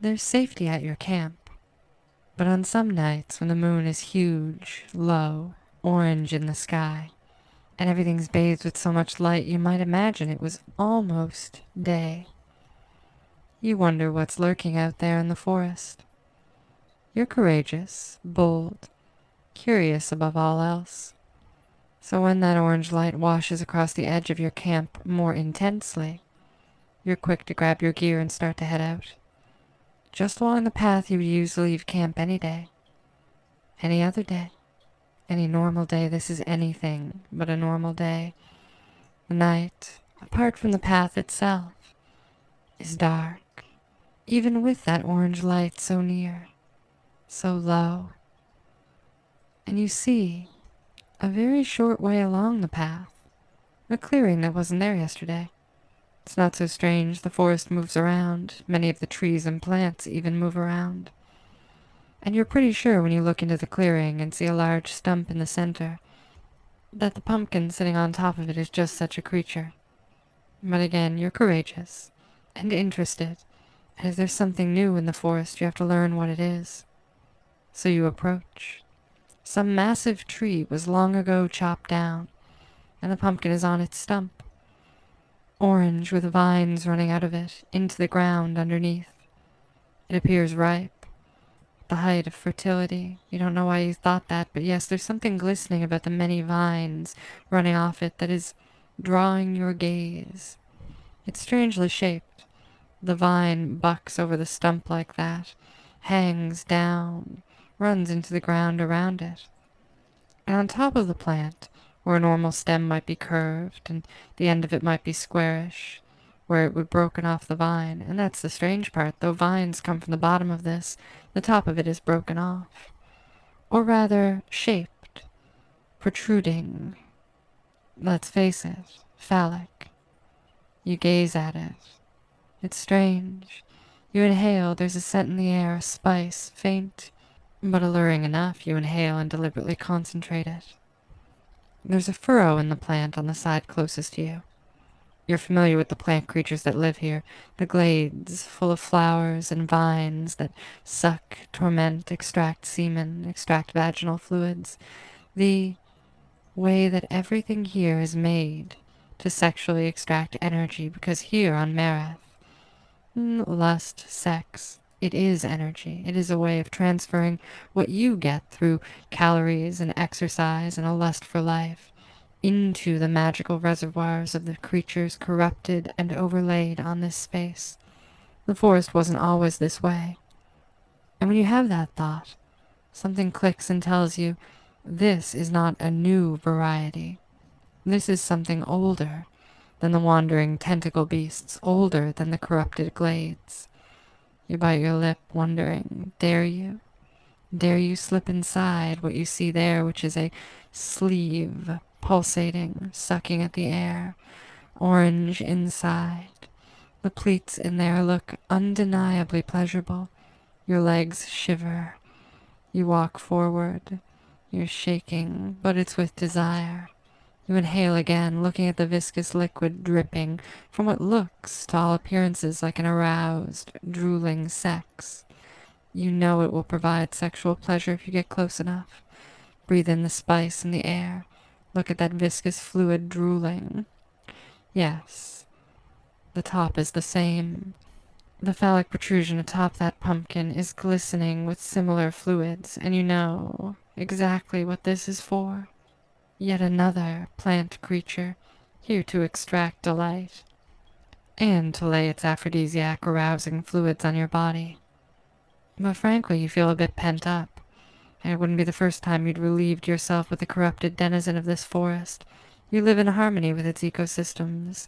There's safety at your camp, but on some nights when the moon is huge, low, orange in the sky, and everything's bathed with so much light you might imagine it was almost day, you wonder what's lurking out there in the forest. You're courageous, bold, curious above all else. So when that orange light washes across the edge of your camp more intensely, you're quick to grab your gear and start to head out. Just along the path you would use to leave camp any day. Any other day. Any normal day. This is anything but a normal day. The night, apart from the path itself, is dark, even with that orange light so near, so low. And you see, a very short way along the path, a clearing that wasn't there yesterday. It's not so strange, the forest moves around, many of the trees and plants even move around. And you're pretty sure when you look into the clearing and see a large stump in the center, that the pumpkin sitting on top of it is just such a creature. But again, you're courageous and interested, and if there's something new in the forest, you have to learn what it is. So you approach. Some massive tree was long ago chopped down, and the pumpkin is on its stump. Orange with vines running out of it, into the ground underneath. It appears ripe, the height of fertility. You don't know why you thought that, but yes, there's something glistening about the many vines running off it that is drawing your gaze. It's strangely shaped. The vine bucks over the stump like that, hangs down, runs into the ground around it. And on top of the plant, where a normal stem might be curved and the end of it might be squarish, where it would broken off the vine, and that's the strange part, though vines come from the bottom of this, the top of it is broken off. Or rather, shaped, protruding. Let's face it, phallic. You gaze at it. It's strange. You inhale, there's a scent in the air, a spice, faint, but alluring enough. You inhale and deliberately concentrate it. There's a furrow in the plant on the side closest to you. You're familiar with the plant creatures that live here, the glades full of flowers and vines that suck, torment, extract semen, extract vaginal fluids. The way that everything here is made to sexually extract energy, because here on Marath, lust, sex, it is energy. It is a way of transferring what you get through calories and exercise and a lust for life into the magical reservoirs of the creatures corrupted and overlaid on this space. The forest wasn't always this way. And when you have that thought, something clicks and tells you, this is not a new variety. This is something older than the wandering tentacle beasts, older than the corrupted glades. You bite your lip, wondering, dare you? Dare you slip inside what you see there, which is a sleeve, pulsating, sucking at the air, orange inside. The pleats in there look undeniably pleasurable. Your legs shiver. You walk forward. You're shaking, but it's with desire. You inhale again, looking at the viscous liquid dripping from what looks, to all appearances, like an aroused, drooling sex. You know it will provide sexual pleasure if you get close enough. Breathe in the spice in the air. Look at that viscous fluid drooling. Yes, the top is the same. The phallic protrusion atop that pumpkin is glistening with similar fluids, and you know exactly what this is for. Yet another plant creature, here to extract delight, and to lay its aphrodisiac arousing fluids on your body. But frankly, you feel a bit pent up, and it wouldn't be the first time you'd relieved yourself with the corrupted denizen of this forest. You live in harmony with its ecosystems,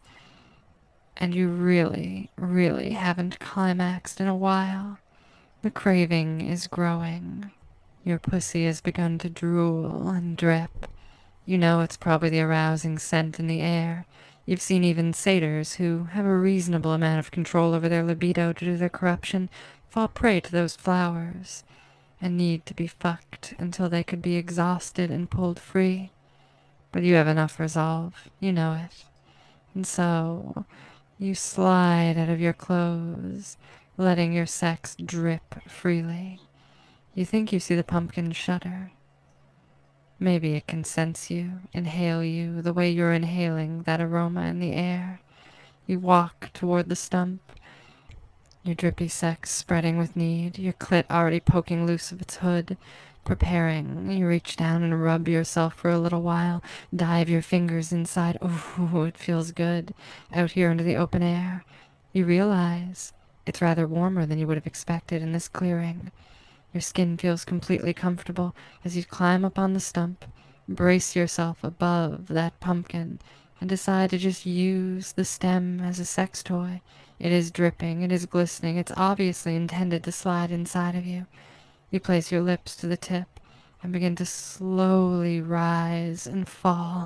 and you really, really haven't climaxed in a while. The craving is growing. Your pussy has begun to drool and drip. You know it's probably the arousing scent in the air. You've seen even satyrs who have a reasonable amount of control over their libido due to their corruption fall prey to those flowers and need to be fucked until they could be exhausted and pulled free. But you have enough resolve. You know it. And so you slide out of your clothes, letting your sex drip freely. You think you see the pumpkin shudder. Maybe it can sense you, inhale you, the way you're inhaling that aroma in the air. You walk toward the stump, your drippy sex spreading with need, your clit already poking loose of its hood, preparing. You reach down and rub yourself for a little while, dive your fingers inside. Ooh, it feels good. Out here into the open air, you realize it's rather warmer than you would have expected in this clearing. Your skin feels completely comfortable as you climb up on the stump, brace yourself above that pumpkin, and decide to just use the stem as a sex toy. It is dripping, it is glistening, it's obviously intended to slide inside of you. You place your lips to the tip and begin to slowly rise and fall,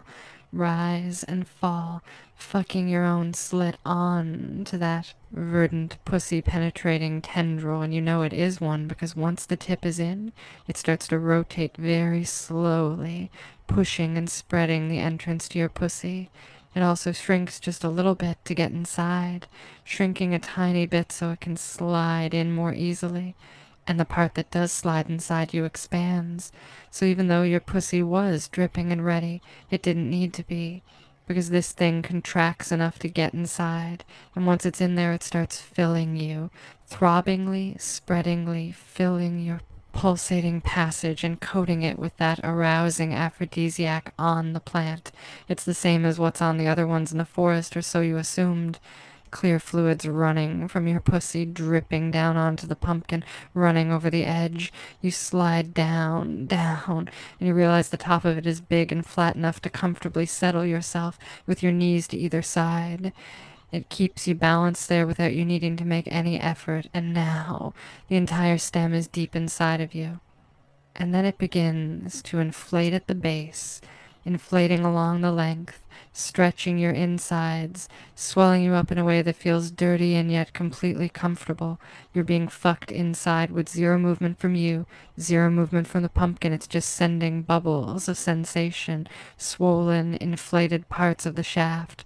fucking your own slit on to that verdant, pussy-penetrating tendril, and you know it is one because once the tip is in, it starts to rotate very slowly, pushing and spreading the entrance to your pussy. It also shrinks just a little bit to get inside, shrinking a tiny bit so it can slide in more easily. And the part that does slide inside you expands. So even though your pussy was dripping and ready, it didn't need to be, because this thing contracts enough to get inside, and once it's in there, it starts filling you, throbbingly, spreadingly, filling your pulsating passage and coating it with that arousing aphrodisiac on the plant. It's the same as what's on the other ones in the forest, or so you assumed. Clear fluids running from your pussy, dripping down onto the pumpkin, running over the edge. You slide down, and you realize the top of it is big and flat enough to comfortably settle yourself with your knees to either side. It keeps you balanced there without you needing to make any effort, and now the entire stem is deep inside of you. And then it begins to inflate at the base, inflating along the length, stretching your insides, swelling you up in a way that feels dirty and yet completely comfortable. You're being fucked inside with zero movement from you, zero movement from the pumpkin. It's just sending bubbles of sensation, swollen, inflated parts of the shaft,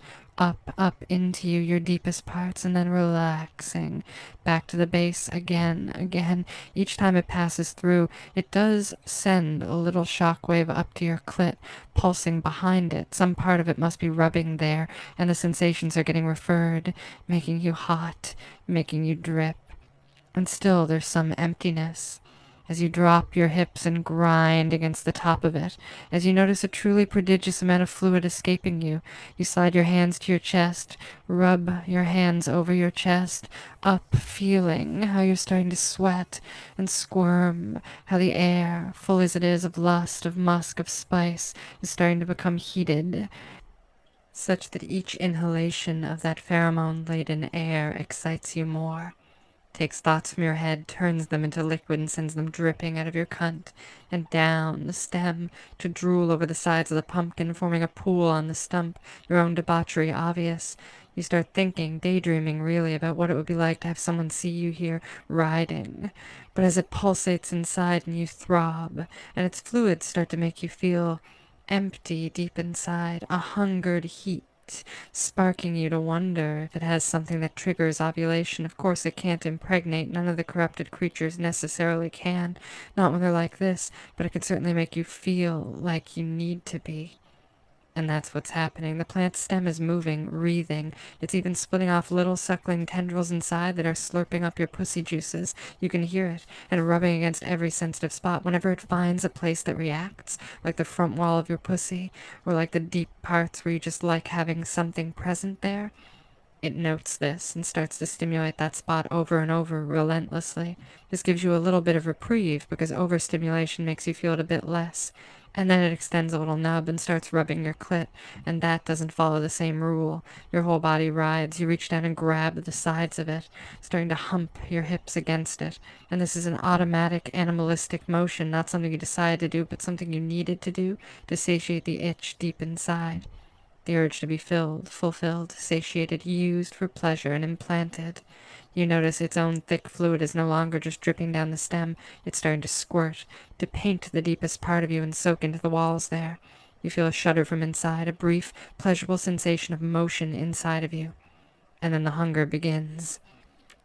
up into you, your deepest parts, and then relaxing back to the base again. Each time it passes through, it does send a little shockwave up to your clit, pulsing behind it. Some part of it must be rubbing there, and the sensations are getting referred, making you hot, making you drip. And still there's some emptiness. As you drop your hips and grind against the top of it, as you notice a truly prodigious amount of fluid escaping you, you slide your hands to your chest, rub your hands over your chest, up, feeling how you're starting to sweat and squirm, how the air, full as it is of lust, of musk, of spice, is starting to become heated, such that each inhalation of that pheromone-laden air excites you more. Takes thoughts from your head, turns them into liquid, and sends them dripping out of your cunt and down the stem to drool over the sides of the pumpkin, forming a pool on the stump, your own debauchery obvious. You start thinking, daydreaming really, about what it would be like to have someone see you here riding. But as it pulsates inside and you throb, and its fluids start to make you feel empty deep inside, a hungered heat, sparking you to wonder if it has something that triggers ovulation. Of course it can't impregnate, none of the corrupted creatures necessarily can, not when they're like this, but it can certainly make you feel like you need to be. And that's what's happening. The plant's stem is moving, wreathing. It's even splitting off little suckling tendrils inside that are slurping up your pussy juices. You can hear it, and rubbing against every sensitive spot. Whenever it finds a place that reacts, like the front wall of your pussy, or like the deep parts where you just like having something present there, it notes this and starts to stimulate that spot over and over relentlessly. This gives you a little bit of reprieve because overstimulation makes you feel it a bit less. And then it extends a little nub and starts rubbing your clit, and that doesn't follow the same rule. Your whole body writhes. You reach down and grab the sides of it, starting to hump your hips against it. And this is an automatic, animalistic motion, not something you decided to do, but something you needed to do to satiate the itch deep inside. The urge to be filled, fulfilled, satiated, used for pleasure, and implanted. You notice its own thick fluid is no longer just dripping down the stem. It's starting to squirt, to paint the deepest part of you and soak into the walls there. You feel a shudder from inside, a brief, pleasurable sensation of motion inside of you. And then the hunger begins.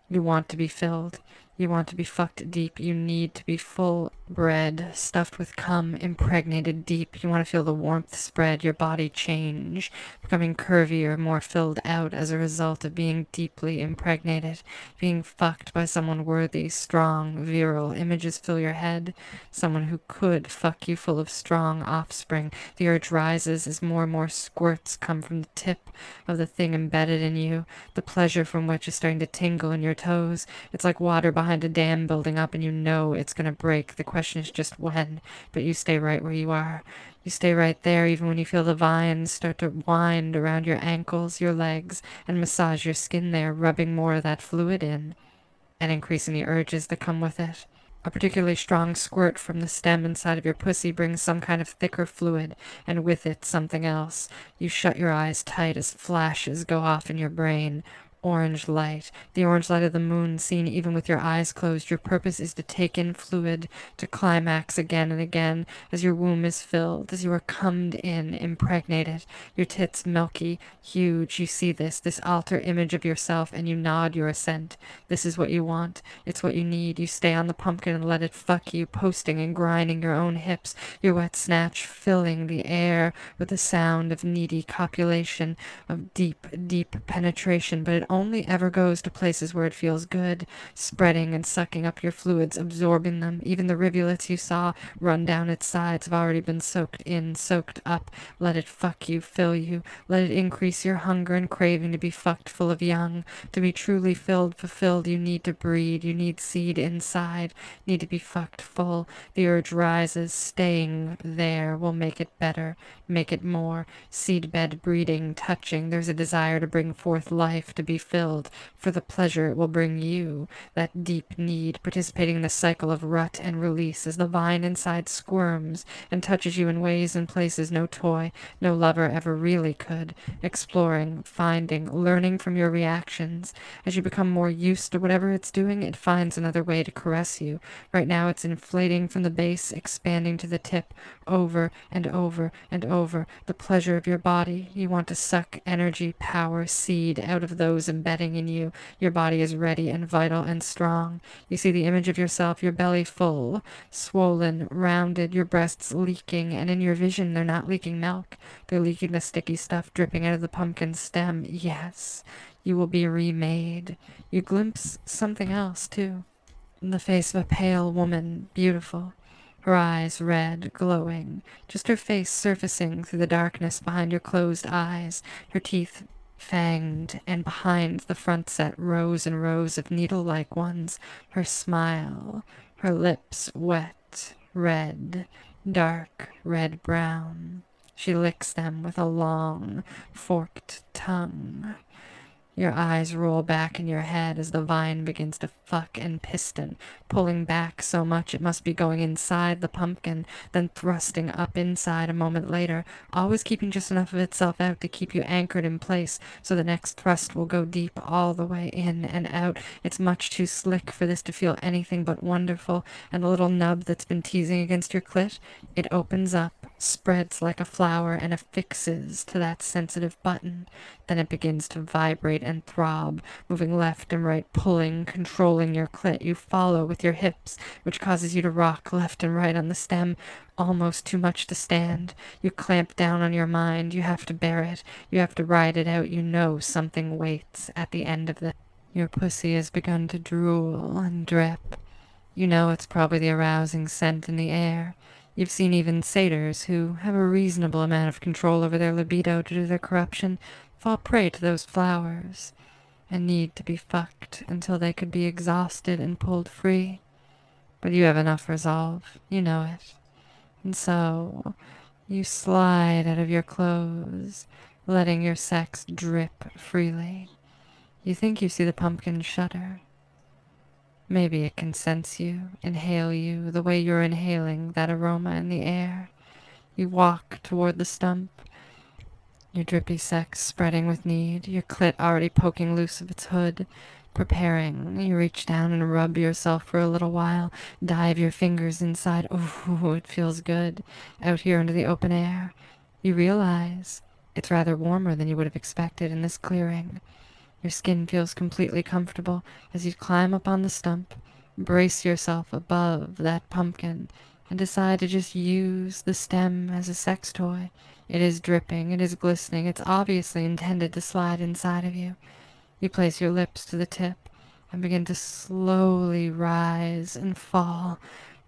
You want to be filled. You want to be fucked deep. You need to be full bred, stuffed with cum, impregnated deep. You want to feel the warmth spread, your body change, becoming curvier, more filled out as a result of being deeply impregnated, being fucked by someone worthy, strong, virile. Images fill your head. Someone who could fuck you full of strong offspring. The urge rises as more and more squirts come from the tip of the thing embedded in you, the pleasure from which is starting to tingle in your toes. It's like water behind a dam building up, and you know it's going to break. The question is just when, but you stay right where you are. You stay right there even when you feel the vines start to wind around your ankles, your legs, and massage your skin there, rubbing more of that fluid in, and increasing the urges that come with it. A particularly strong squirt from the stem inside of your pussy brings some kind of thicker fluid, and with it something else. You shut your eyes tight as flashes go off in your brain. Orange light, the orange light of the moon seen even with your eyes closed. Your purpose is to take in fluid, to climax again and again as your womb is filled, as you are cummed in, impregnated, your tits milky, huge. You see this altar image of yourself, and you nod your assent. This is what you want. It's what you need. You stay on the pumpkin and let it fuck you, posting and grinding your own hips, your wet snatch filling the air with the sound of needy copulation, of deep, deep penetration, but it only ever goes to places where it feels good, spreading and sucking up your fluids, absorbing them. Even the rivulets you saw run down its sides have already been soaked in, soaked up. Let it fuck you, fill you. Let it increase your hunger and craving to be fucked full of young. To be truly filled, fulfilled, you need to breed. You need seed inside. Need to be fucked full. The urge rises. Staying there will make it better, make it more. Seedbed breeding, touching. There's a desire to bring forth life, to be filled, for the pleasure it will bring you. That deep need, participating in the cycle of rut and release as the vine inside squirms and touches you in ways and places no toy, no lover ever really could. Exploring, finding, learning from your reactions. As you become more used to whatever it's doing, it finds another way to caress you. Right now it's inflating from the base, expanding to the tip, over and over and over. The pleasure of your body. You want to suck energy, power, seed out of those embedding in you. Your body is ready and vital and strong. You see the image of yourself, your belly full, swollen, rounded, your breasts leaking, and in your vision they're not leaking milk. They're leaking the sticky stuff dripping out of the pumpkin stem. Yes, you will be remade. You glimpse something else, too. The face of a pale woman, beautiful. Her eyes red, glowing, just her face surfacing through the darkness behind your closed eyes, her teeth fanged, and behind the front set rows and rows of needle-like ones, her smile, her lips wet, red, dark red-brown. She licks them with a long, forked tongue. Your eyes roll back in your head as the vine begins to fuck and piston, pulling back so much it must be going inside the pumpkin, then thrusting up inside a moment later, always keeping just enough of itself out to keep you anchored in place, so the next thrust will go deep all the way in and out. It's much too slick for this to feel anything but wonderful, and the little nub that's been teasing against your clit, it opens up, spreads like a flower, and affixes to that sensitive button. Then it begins to vibrate and throb, moving left and right, pulling, controlling your clit. You follow with your hips, which causes you to rock left and right on the stem, almost too much to stand. You clamp down on your mind. You have to bear it. You have to ride it out. You know something waits at the end of it. Your pussy has begun to drool and drip. You know it's probably the arousing scent in the air. You've seen even satyrs, who have a reasonable amount of control over their libido due to their corruption, fall prey to those flowers, and need to be fucked until they could be exhausted and pulled free. But you have enough resolve, you know it. And so, you slide out of your clothes, letting your sex drip freely. You think you see the pumpkin shudder. Maybe it can sense you, inhale you, the way you're inhaling that aroma in the air. You walk toward the stump, your drippy sex spreading with need, your clit already poking loose of its hood, preparing. You reach down and rub yourself for a little while, dive your fingers inside. Ooh, it feels good, out here under the open air. You realize it's rather warmer than you would have expected in this clearing. Your skin feels completely comfortable as you climb up on the stump, brace yourself above that pumpkin, and decide to just use the stem as a sex toy. It is dripping, it is glistening, it's obviously intended to slide inside of you. You place your lips to the tip and begin to slowly rise and fall,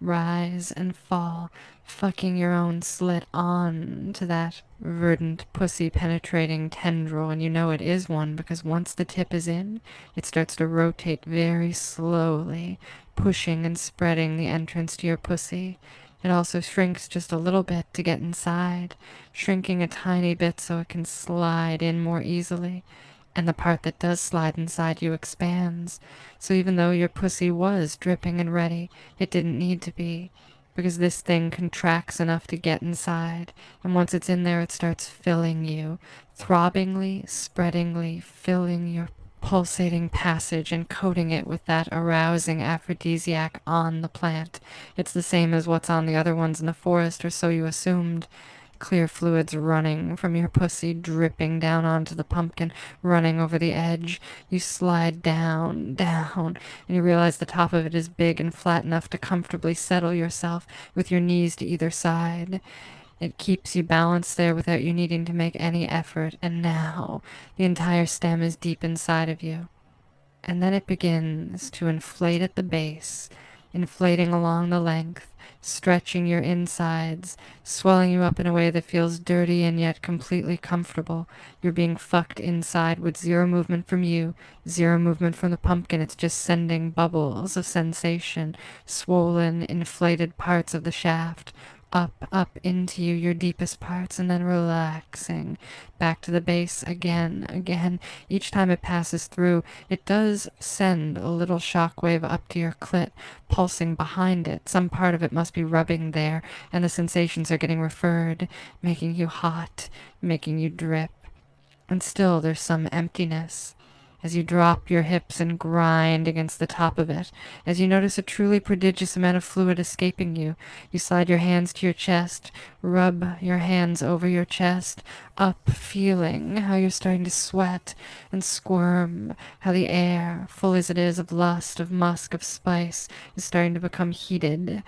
fucking your own slit on to that verdant, pussy-penetrating tendril, and you know it is one because once the tip is in, it starts to rotate very slowly, pushing and spreading the entrance to your pussy. It also shrinks just a little bit to get inside, shrinking a tiny bit so it can slide in more easily. And the part that does slide inside you expands. So even though your pussy was dripping and ready, it didn't need to be, because this thing contracts enough to get inside, and once it's in there, it starts filling you, throbbingly, spreadingly, filling your pulsating passage and coating it with that arousing aphrodisiac on the plant. It's the same as what's on the other ones in the forest, or so you assumed. Clear fluids running from your pussy, dripping down onto the pumpkin, running over the edge. You slide down, and you realize the top of it is big and flat enough to comfortably settle yourself with your knees to either side. It keeps you balanced there without you needing to make any effort, and now the entire stem is deep inside of you. And then it begins to inflate at the base, inflating along the length, stretching your insides, swelling you up in a way that feels dirty and yet completely comfortable. You're being fucked inside with zero movement from you, zero movement from the pumpkin. It's just sending bubbles of sensation, swollen, inflated parts of the shaft, up into you, your deepest parts, and then relaxing back to the base again. Each time it passes through, it does send a little shockwave up to your clit, pulsing behind it. Some part of it must be rubbing there, and the sensations are getting referred, making you hot, making you drip. And still there's some emptiness as you drop your hips and grind against the top of it. As you notice a truly prodigious amount of fluid escaping you, you slide your hands to your chest, rub your hands over your chest, up, feeling how you're starting to sweat and squirm, how the air, full as it is of lust, of musk, of spice, is starting to become heated,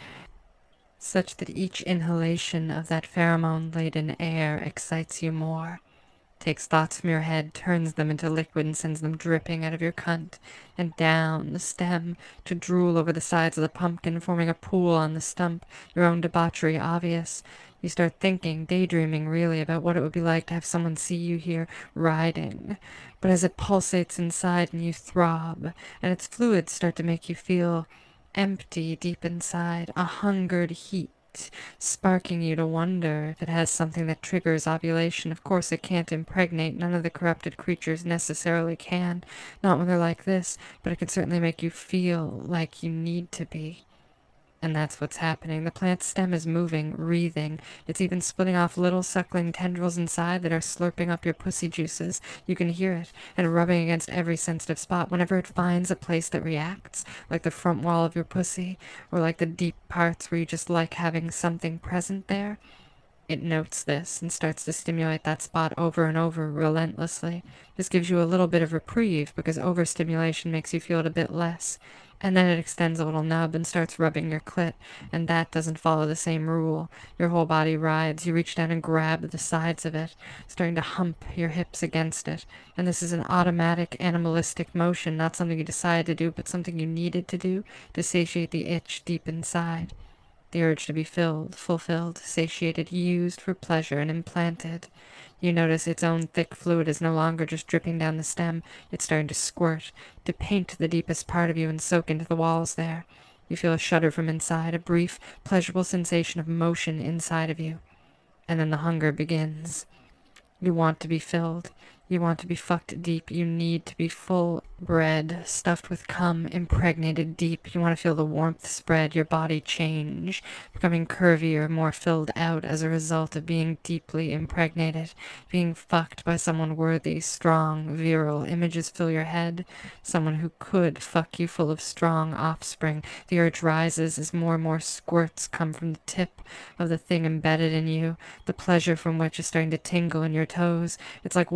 such that each inhalation of that pheromone-laden air excites you more. Takes thoughts from your head, turns them into liquid, and sends them dripping out of your cunt and down the stem to drool over the sides of the pumpkin, forming a pool on the stump, your own debauchery obvious. You start thinking, daydreaming really, about what it would be like to have someone see you here riding. But as it pulsates inside and you throb, and its fluids start to make you feel empty deep inside, a hungered heat, sparking you to wonder if it has something that triggers ovulation. Of course it can't impregnate, none of the corrupted creatures necessarily can, not when they're like this, but it can certainly make you feel like you need to be. And that's what's happening. The plant's stem is moving, wreathing. It's even splitting off little suckling tendrils inside that are slurping up your pussy juices. You can hear it, and rubbing against every sensitive spot whenever it finds a place that reacts, like the front wall of your pussy, or like the deep parts where you just like having something present there. It notes this and starts to stimulate that spot over and over relentlessly. This gives you a little bit of reprieve because overstimulation makes you feel it a bit less. And then it extends a little nub and starts rubbing your clit, and that doesn't follow the same rule. Your whole body rides. You reach down and grab the sides of it, starting to hump your hips against it. And this is an automatic, animalistic motion, not something you decided to do, but something you needed to do to satiate the itch deep inside. The urge to be filled, fulfilled, satiated, used for pleasure, and implanted. You notice its own thick fluid is no longer just dripping down the stem. It's starting to squirt, to paint the deepest part of you and soak into the walls there. You feel a shudder from inside, a brief, pleasurable sensation of motion inside of you. And then the hunger begins. You want to be filled. You want to be fucked deep. You need to be full bread, stuffed with cum, impregnated deep. You want to feel the warmth spread, your body change, becoming curvier, more filled out as a result of being deeply impregnated, being fucked by someone worthy, strong, virile. Images fill your head. Someone who could fuck you full of strong offspring. The urge rises as more and more squirts come from the tip of the thing embedded in you, the pleasure from which is starting to tingle in your toes. It's like water behind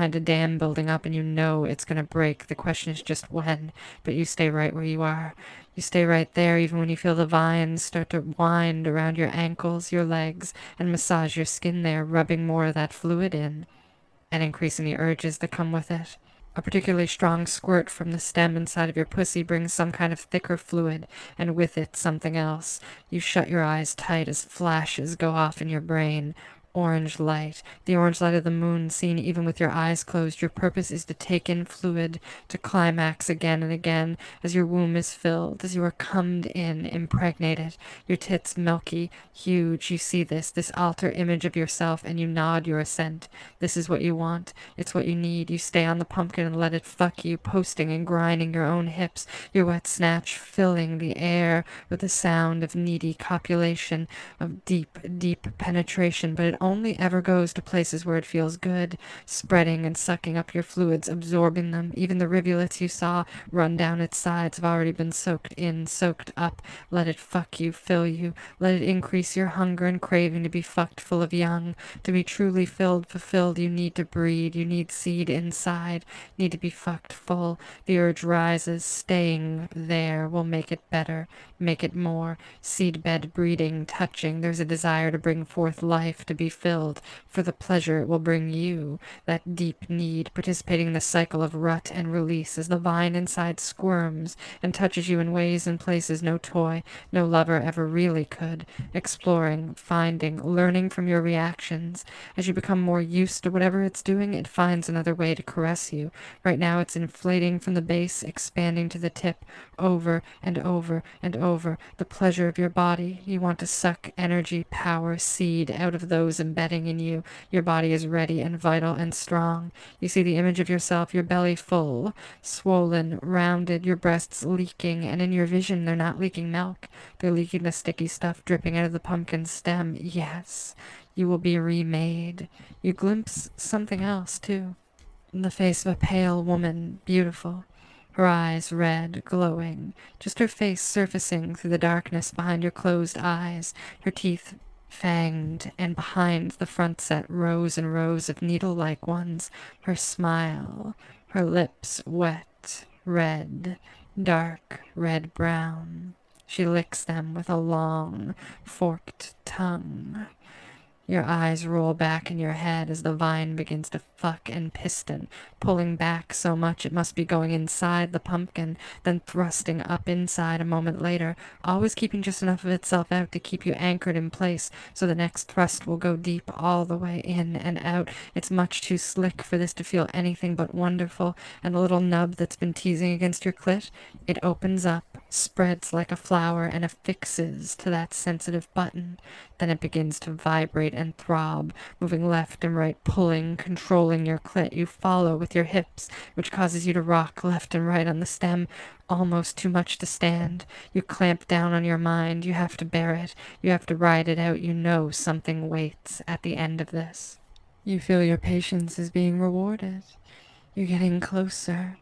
behind a dam building up and you know it's going to break. The question is just when, but you stay right where you are. You stay right there even when you feel the vines start to wind around your ankles, your legs, and massage your skin there, rubbing more of that fluid in and increasing the urges that come with it. A particularly strong squirt from the stem inside of your pussy brings some kind of thicker fluid, and with it something else. You shut your eyes tight as flashes go off in your brain. Orange light, the orange light of the moon seen even with your eyes closed. Your purpose is to take in fluid, to climax again and again as your womb is filled, as you are cummed in, impregnated, your tits milky, huge. You see this altar image of yourself, and you nod your assent. This is what you want. It's what you need. You stay on the pumpkin and let it fuck you, posting and grinding your own hips, your wet snatch filling the air with the sound of needy copulation, of deep, deep penetration, but it only ever goes to places where it feels good, spreading and sucking up your fluids, absorbing them. Even the rivulets you saw run down its sides have already been soaked in, soaked up. Let it fuck you, fill you. Let it increase your hunger and craving to be fucked full of young. To be truly filled, fulfilled, you need to breed. You need seed inside. Need to be fucked full. The urge rises. Staying there will make it better, make it more. Seedbed breeding, touching. There's a desire to bring forth life, to be filled, for the pleasure it will bring you, that deep need, participating in the cycle of rut and release as the vine inside squirms and touches you in ways and places no toy, no lover ever really could, exploring, finding, learning from your reactions. As you become more used to whatever it's doing, it finds another way to caress you. Right now it's inflating from the base, expanding to the tip, over and over and over. The pleasure of your body. You want to suck energy, power, seed out of those embedding in you. Your body is ready and vital and strong. You see the image of yourself, your belly full, swollen, rounded, your breasts leaking, and in your vision they're not leaking milk. They're leaking the sticky stuff dripping out of the pumpkin stem. Yes, you will be remade. You glimpse something else, too. The face of a pale woman, beautiful. Her eyes red, glowing, just her face surfacing through the darkness behind your closed eyes, her teeth fanged, and behind the front set rows and rows of needle-like ones, her smile, her lips wet, red, dark red-brown. She licks them with a long, forked tongue. Your eyes roll back in your head as the vine begins to fuck and piston, pulling back so much it must be going inside the pumpkin, then thrusting up inside a moment later, always keeping just enough of itself out to keep you anchored in place, so the next thrust will go deep all the way in and out. It's much too slick for this to feel anything but wonderful, and the little nub that's been teasing against your clit, it opens up, spreads like a flower, and affixes to that sensitive button. Then it begins to vibrate and throb, moving left and right, pulling, controlling your clit. You follow with your hips, which causes you to rock left and right on the stem, almost too much to stand. You clamp down on your mind. You have to bear it. You have to ride it out. You know something waits at the end of this. You feel your patience is being rewarded. You're getting closer,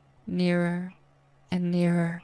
nearer and nearer.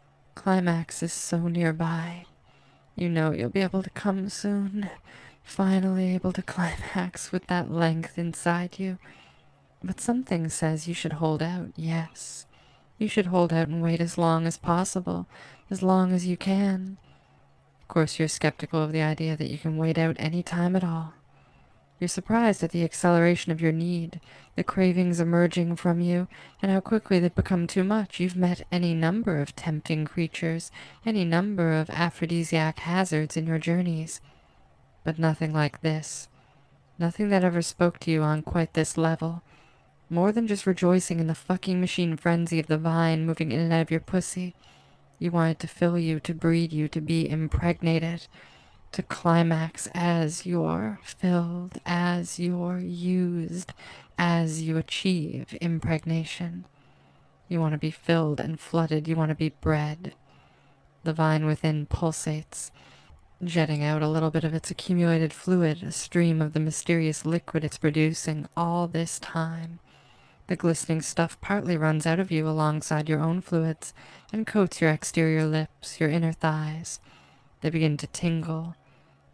Climax is so nearby. You know you'll be able to come soon, finally able to climax with that length inside you. But something says you should hold out, yes. You should hold out and wait as long as possible, as long as you can. Of course, you're skeptical of the idea that you can wait out any time at all. You're surprised at the acceleration of your need, the cravings emerging from you, and how quickly they've become too much. You've met any number of tempting creatures, any number of aphrodisiac hazards in your journeys, but nothing like this. Nothing that ever spoke to you on quite this level. More than just rejoicing in the fucking machine frenzy of the vine moving in and out of your pussy. You wanted to fill you, to breed you, to be impregnated, to climax as you're filled, as you're used, as you achieve impregnation. You want to be filled and flooded. You want to be bred. The vine within pulsates, jetting out a little bit of its accumulated fluid, a stream of the mysterious liquid it's producing all this time. The glistening stuff partly runs out of you alongside your own fluids and coats your exterior lips, your inner thighs. They begin to tingle.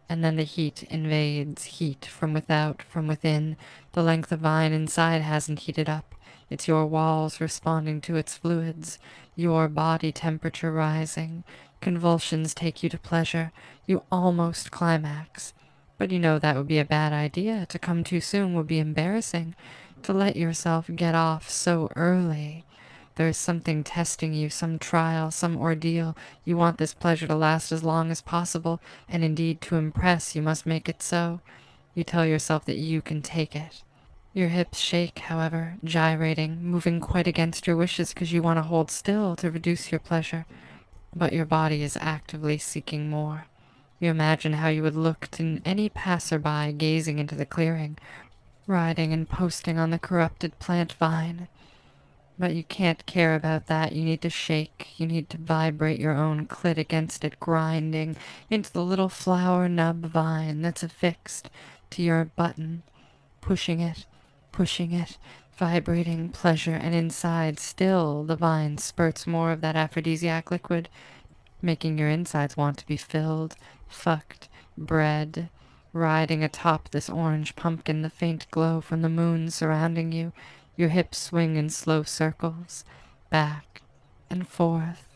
And then the heat invades, heat from without, from within. The length of vine inside hasn't heated up. It's your walls responding to its fluids, your body temperature rising. Convulsions take you to pleasure. You almost climax. But you know that would be a bad idea. To come too soon would be embarrassing. To let yourself get off so early. There is something testing you, some trial, some ordeal. You want this pleasure to last as long as possible, and indeed to impress you must make it so. You tell yourself that you can take it. Your hips shake, however, gyrating, moving quite against your wishes because you want to hold still to reduce your pleasure. But your body is actively seeking more. You imagine how you would look to any passerby gazing into the clearing, riding and posting on the corrupted plant vine. But you can't care about that. You need to shake. You need to vibrate your own clit against it, grinding into the little flower nub vine that's affixed to your button, pushing it, vibrating pleasure, and inside still the vine spurts more of that aphrodisiac liquid, making your insides want to be filled, fucked, bred, riding atop this orange pumpkin, the faint glow from the moon surrounding you. Your hips swing in slow circles, back and forth,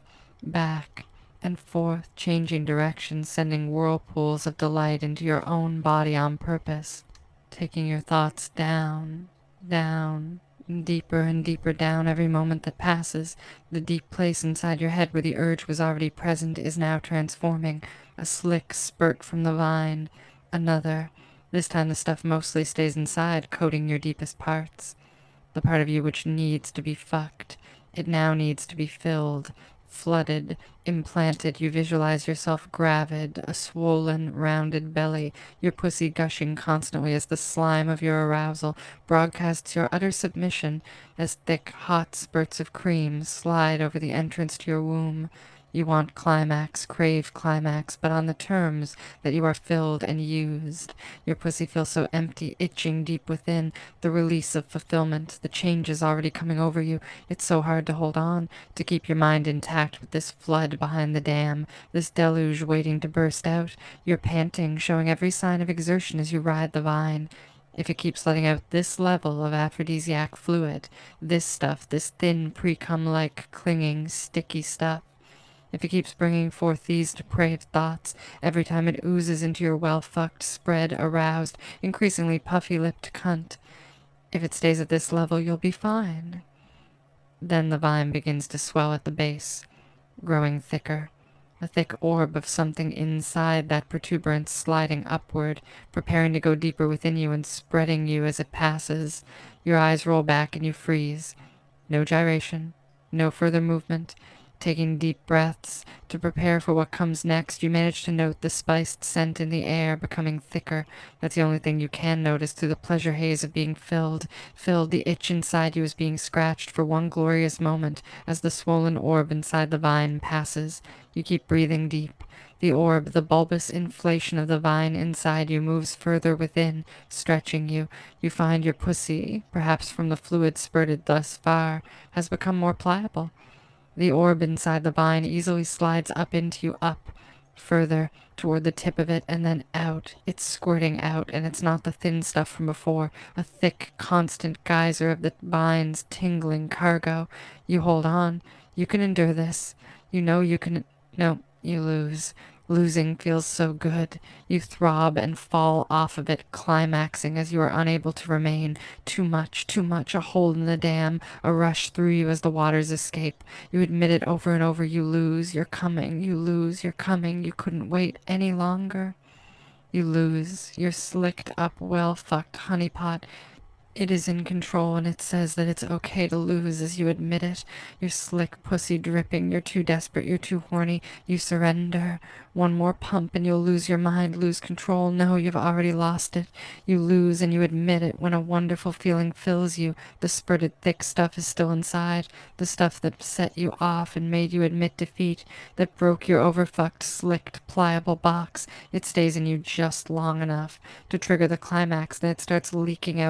changing direction, sending whirlpools of delight into your own body on purpose, taking your thoughts down, deeper and deeper down every moment that passes. The deep place inside your head where the urge was already present is now transforming. A slick spurt from the vine, another. This time the stuff mostly stays inside, coating your deepest parts. The part of you which needs to be fucked. It now needs to be filled, flooded, implanted. You visualize yourself gravid, a swollen, rounded belly, your pussy gushing constantly as the slime of your arousal broadcasts your utter submission as thick, hot spurts of cream slide over the entrance to your womb. You want climax, crave climax, but on the terms that you are filled and used. Your pussy feels so empty, itching deep within. The release of fulfillment, the change is already coming over you. It's so hard to hold on, to keep your mind intact with this flood behind the dam, this deluge waiting to burst out. You're panting, showing every sign of exertion as you ride the vine. If it keeps letting out this level of aphrodisiac fluid, this stuff, this thin, pre-cum-like, clinging, sticky stuff, if it keeps bringing forth these depraved thoughts, every time it oozes into your well-fucked, spread, aroused, increasingly puffy-lipped cunt, if it stays at this level, you'll be fine. Then the vine begins to swell at the base, growing thicker, a thick orb of something inside that protuberance sliding upward, preparing to go deeper within you and spreading you as it passes. Your eyes roll back and you freeze. No gyration, no further movement. Taking deep breaths to prepare for what comes next, you manage to note the spiced scent in the air becoming thicker. That's the only thing you can notice through the pleasure haze of being filled. The itch inside you is being scratched for one glorious moment as the swollen orb inside the vine passes. You keep breathing deep. The orb, the bulbous inflation of the vine inside you, moves further within, stretching you. You find your pussy, perhaps from the fluid spurted thus far, has become more pliable. The orb inside the vine easily slides up into you, up, further, toward the tip of it, and then out. It's squirting out, and it's not the thin stuff from before, a thick, constant geyser of the vine's tingling cargo. You hold on. You can endure this. You know you can... No, you lose. Losing feels so good. You throb and fall off of it, climaxing as you are unable to remain. Too much, a hole in the dam, a rush through you as the waters escape. You admit it over and over. You lose, you're coming. You lose, you're coming. You couldn't wait any longer. You lose. Your slicked up, well-fucked honeypot. It is in control, and it says that it's okay to lose as you admit it. Your slick pussy dripping, you're too desperate, you're too horny, you surrender. One more pump and you'll lose your mind, lose control. No, you've already lost it. You lose and you admit it when a wonderful feeling fills you. The spurted thick stuff is still inside, the stuff that set you off and made you admit defeat, that broke your overfucked, slicked, pliable box. It stays in you just long enough to trigger the climax, then it starts leaking out over your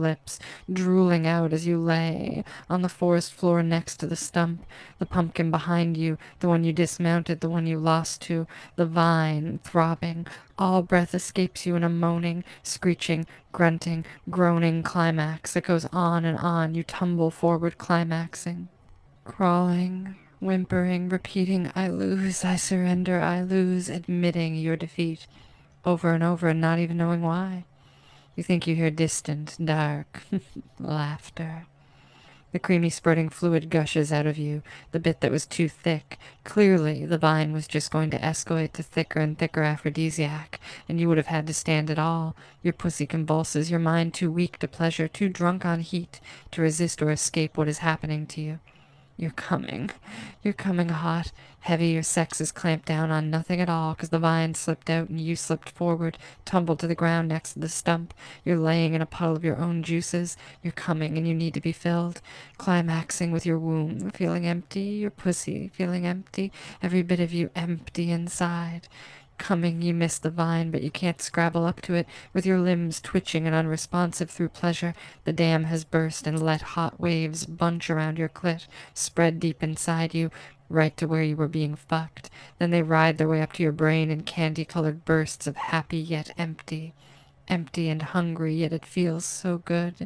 lips, drooling out as you lay on the forest floor next to the stump, the pumpkin behind you, the one you dismounted, the one you lost to, the vine throbbing. All breath escapes you in a moaning, screeching, grunting, groaning climax that goes on and on. You tumble forward, climaxing, crawling, whimpering, repeating, I lose, I surrender, I lose, admitting your defeat over and over and not even knowing why. You think you hear distant, dark laughter. The creamy spurting fluid gushes out of you, the bit that was too thick. Clearly, the vine was just going to escalate to thicker and thicker aphrodisiac, and you would have had to stand it all. Your pussy convulses, your mind too weak to pleasure, too drunk on heat to resist or escape what is happening to you. You're coming. You're coming hot, heavy. Your sex is clamped down on nothing at all because the vine slipped out and you slipped forward, tumbled to the ground next to the stump. You're laying in a puddle of your own juices. You're coming and you need to be filled. Climaxing with your womb, feeling empty. Your pussy feeling empty. Every bit of you empty inside. Coming, you miss the vine, but you can't scrabble up to it. With your limbs twitching and unresponsive through pleasure, the dam has burst and let hot waves bunch around your clit, spread deep inside you, right to where you were being fucked. Then they ride their way up to your brain in candy-colored bursts of happy yet empty. Empty and hungry, yet it feels so good.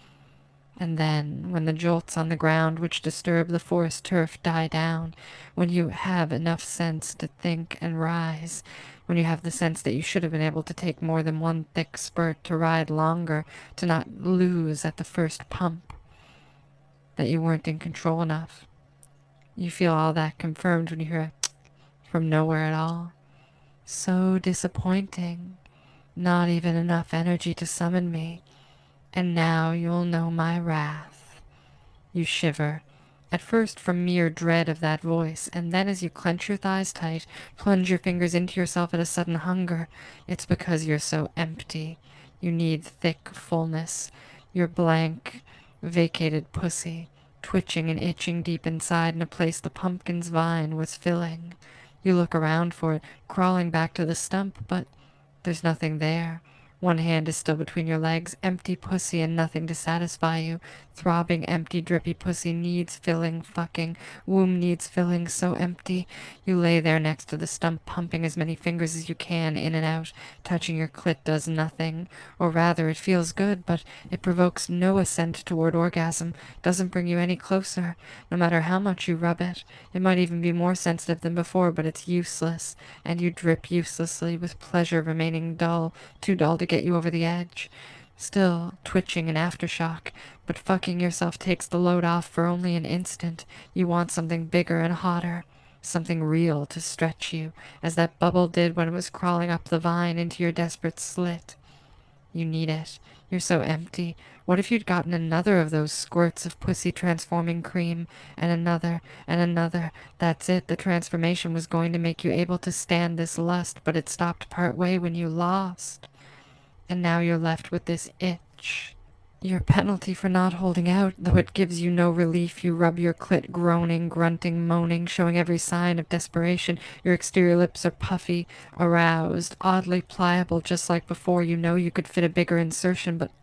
And then, when the jolts on the ground which disturb the forest turf die down, when you have enough sense to think and rise, when you have the sense that you should have been able to take more than one thick spurt, to ride longer, to not lose at the first pump, that you weren't in control enough. You feel all that confirmed when you hear a from nowhere at all. So disappointing. Not even enough energy to summon me. And now you'll know my wrath. You shiver, at first from mere dread of that voice, and then as you clench your thighs tight, plunge your fingers into yourself at a sudden hunger. It's because you're so empty. You need thick fullness. Your blank, vacated pussy, twitching and itching deep inside in a place the pumpkin's vine was filling. You look around for it, crawling back to the stump, but there's nothing there. One hand is still between your legs, empty pussy and nothing to satisfy you. Throbbing, empty, drippy pussy needs filling, fucking. Womb needs filling, so empty. You lay there next to the stump, pumping as many fingers as you can in and out. Touching your clit does nothing. Or rather, it feels good, but it provokes no ascent toward orgasm, doesn't bring you any closer, no matter how much you rub it. It might even be more sensitive than before, but it's useless, and you drip uselessly, with pleasure remaining dull, too dull to get you over the edge. Still twitching in aftershock, but fucking yourself takes the load off for only an instant. You want something bigger and hotter, something real to stretch you, as that bubble did when it was crawling up the vine into your desperate slit. You need it. You're so empty. What if you'd gotten another of those squirts of pussy transforming cream, and another, and another? That's it. The transformation was going to make you able to stand this lust, but it stopped part way when you lost. And now you're left with this itch. Your penalty for not holding out, though it gives you no relief. You rub your clit, groaning, grunting, moaning, showing every sign of desperation. Your exterior lips are puffy, aroused, oddly pliable, just like before. You know you could fit a bigger insertion, but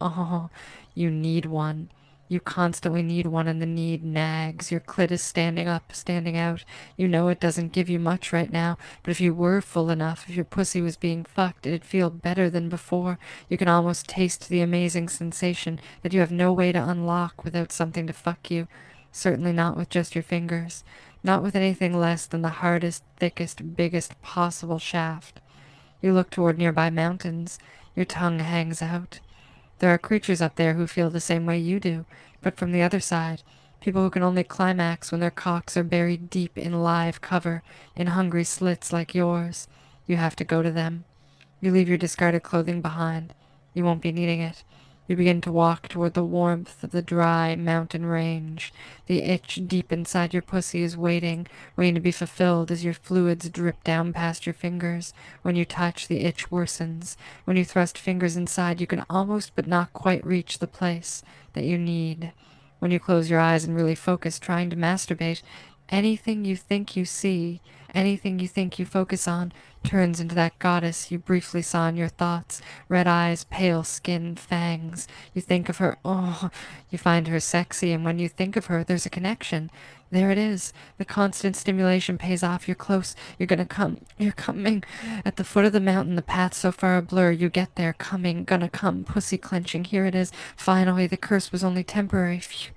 you need one. You constantly need one, and the need nags. Your clit is standing up, standing out. You know it doesn't give you much right now, but if you were full enough, if your pussy was being fucked, it'd feel better than before. You can almost taste the amazing sensation that you have no way to unlock without something to fuck you. Certainly not with just your fingers. Not with anything less than the hardest, thickest, biggest possible shaft. You look toward nearby mountains. Your tongue hangs out. There are creatures up there who feel the same way you do, but from the other side, people who can only climax when their cocks are buried deep in live cover, in hungry slits like yours. You have to go to them. You leave your discarded clothing behind. You won't be needing it. You begin to walk toward the warmth of the dry mountain range. The itch deep inside your pussy is waiting to be fulfilled as your fluids drip down past your fingers. When you touch, the itch worsens. When you thrust fingers inside, you can almost but not quite reach the place that you need. When you close your eyes and really focus trying to masturbate, Anything you think you see, anything you think you focus on, turns into that goddess you briefly saw in your thoughts. Red eyes, pale skin, fangs. You think of her, oh, you find her sexy, and when you think of her, there's a connection. There it is. The constant stimulation pays off. You're close. You're gonna come. You're coming. At the foot of the mountain, the path so far a blur. You get there. Coming. Gonna come. Pussy clenching. Here it is. Finally, the curse was only temporary. Phew.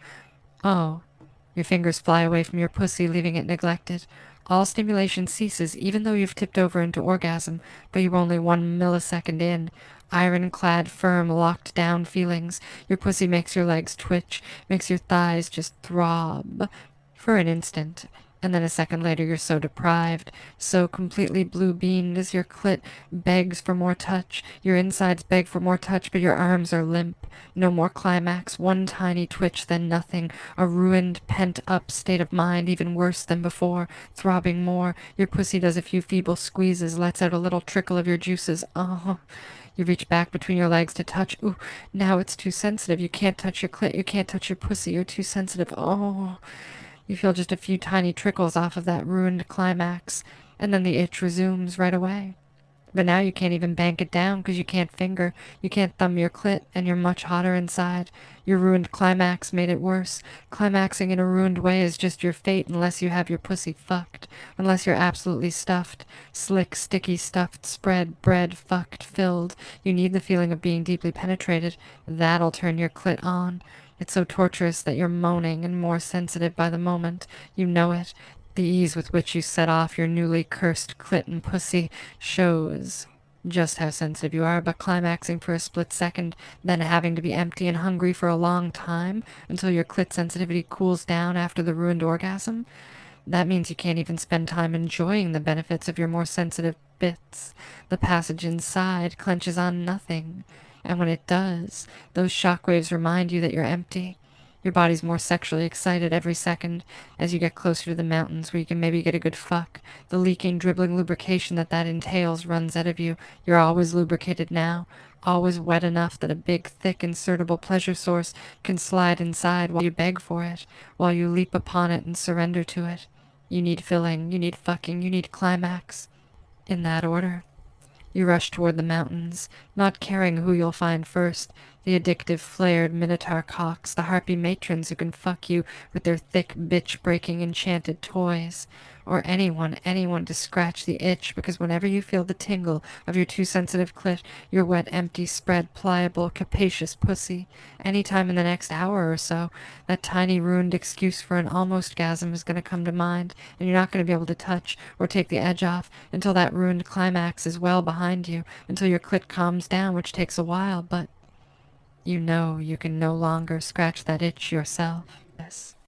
Oh. Your fingers fly away from your pussy, leaving it neglected. All stimulation ceases, even though you've tipped over into orgasm, but you're only 1 millisecond in. Ironclad, firm, locked down feelings. Your pussy makes your legs twitch, makes your thighs just throb. For an instant. And then a second later you're so deprived, so completely blue-beamed as your clit begs for more touch. Your insides beg for more touch, but your arms are limp. No more climax, one tiny twitch, then nothing. A ruined, pent-up state of mind, even worse than before, throbbing more. Your pussy does a few feeble squeezes, lets out a little trickle of your juices. Oh. You reach back between your legs to touch. Ooh, now it's too sensitive. You can't touch your clit, you can't touch your pussy, you're too sensitive. Oh. You feel just a few tiny trickles off of that ruined climax, and then the itch resumes right away. But now you can't even bank it down because you can't finger, you can't thumb your clit, and you're much hotter inside. Your ruined climax made it worse. Climaxing in a ruined way is just your fate unless you have your pussy fucked, unless you're absolutely stuffed, slick, sticky, stuffed, spread, bread, fucked, filled. You need the feeling of being deeply penetrated. That'll turn your clit on. It's so torturous that you're moaning and more sensitive by the moment. You know it. The ease with which you set off your newly cursed clit and pussy shows just how sensitive you are, but climaxing for a split second, then having to be empty and hungry for a long time until your clit sensitivity cools down after the ruined orgasm, that means you can't even spend time enjoying the benefits of your more sensitive bits. The passage inside clenches on nothing. And when it does, those shockwaves remind you that you're empty. Your body's more sexually excited every second as you get closer to the mountains where you can maybe get a good fuck. The leaking, dribbling lubrication that entails runs out of you. You're always lubricated now, always wet enough that a big, thick, insertable pleasure source can slide inside while you beg for it, while you leap upon it and surrender to it. You need filling, you need fucking, you need climax. In that order. You rush toward the mountains, not caring who you'll find first. The addictive, flared minotaur cocks, the harpy matrons who can fuck you with their thick, bitch-breaking, enchanted toys. Or anyone to scratch the itch, because whenever you feel the tingle of your too sensitive clit, your wet, empty, spread, pliable, capacious pussy, any time in the next hour or so, that tiny ruined excuse for an almost-gasm is going to come to mind, and you're not going to be able to touch or take the edge off until that ruined climax is well behind you, until your clit calms down, which takes a while, but you know you can no longer scratch that itch yourself. Yes.